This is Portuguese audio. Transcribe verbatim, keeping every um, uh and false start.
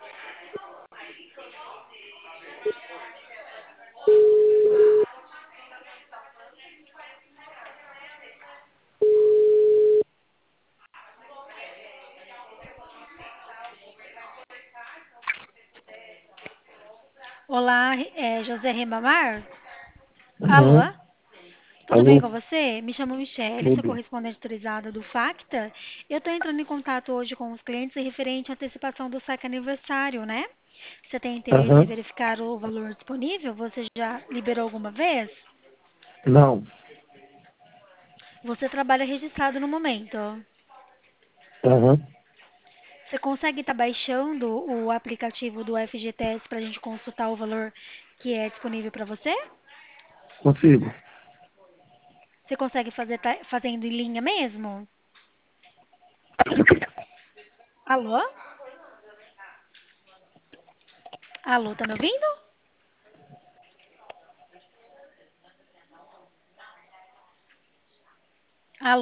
Olá, é José Ribamar? Alô? Uhum. Tudo bem Alô, com você? Me chamo Michelle, sou tudo. correspondente autorizada do Facta. Eu estou entrando em contato hoje com os clientes referente à antecipação do saque aniversário, né? Você tem interesse em Aham. verificar o valor disponível? Você já liberou alguma vez? Não. Você trabalha registrado no momento. Aham. Você consegue estar baixando o aplicativo do F G T S para a gente consultar o valor que é disponível para você? Consigo. Você consegue fazer tá- fazendo em linha mesmo? Alô? Alô, tá me ouvindo?